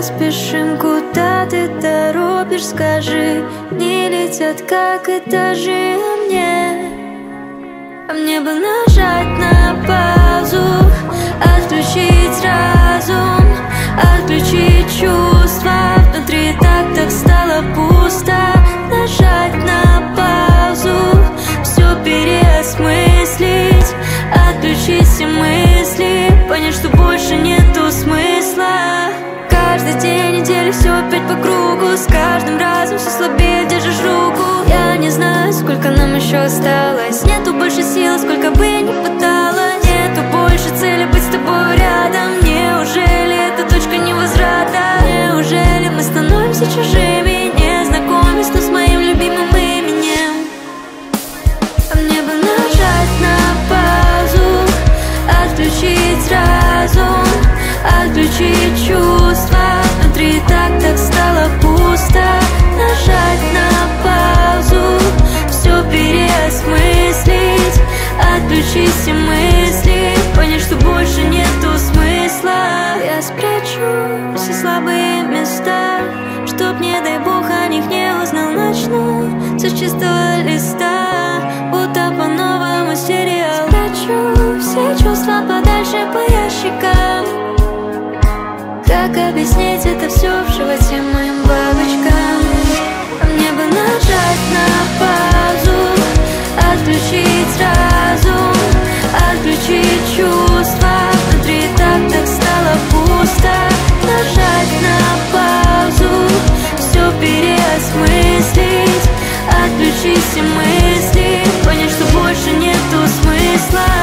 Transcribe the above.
спешим, куда ты торопишь, скажи. Не летят, как этажи, а мне бы нажать на паузу, отключить разум, отключить чувства. Внутри так стало пусто. Нажать на паузу, все переосмыслить, отключить все мысли, понять, что больше нету смысла. Каждый день недели все опять по кругу, с каждым разом все слабее держишь руку. Я не знаю, сколько нам еще осталось, нету больше сил, сколько бы я ни пыталась. Нету больше цели быть с тобой рядом. Неужели это точка невозврата? Неужели мы становимся чужими, не знакомясь, но с моим любимым именем? А мне бы нажать на паузу, отключить разум, отключить чувства. Внутри так стало пусто. Нажать на паузу, все переосмыслить, отключить все мысли, понять, что больше нету смысла. Я спрячу все слабые места, чтоб, не дай бог, о них не узнал. Начну все с чистого листа, будто по-новому сериал. Спрячу все чувства подальше по ящикам. Как объяснить это все в животе моим бабочкам? А мне бы нажать на паузу, отключить разум, отключить чувства. Внутри так стало пусто. Нажать на паузу, все переосмыслить, отключить все мысли, понять, что больше нету смысла.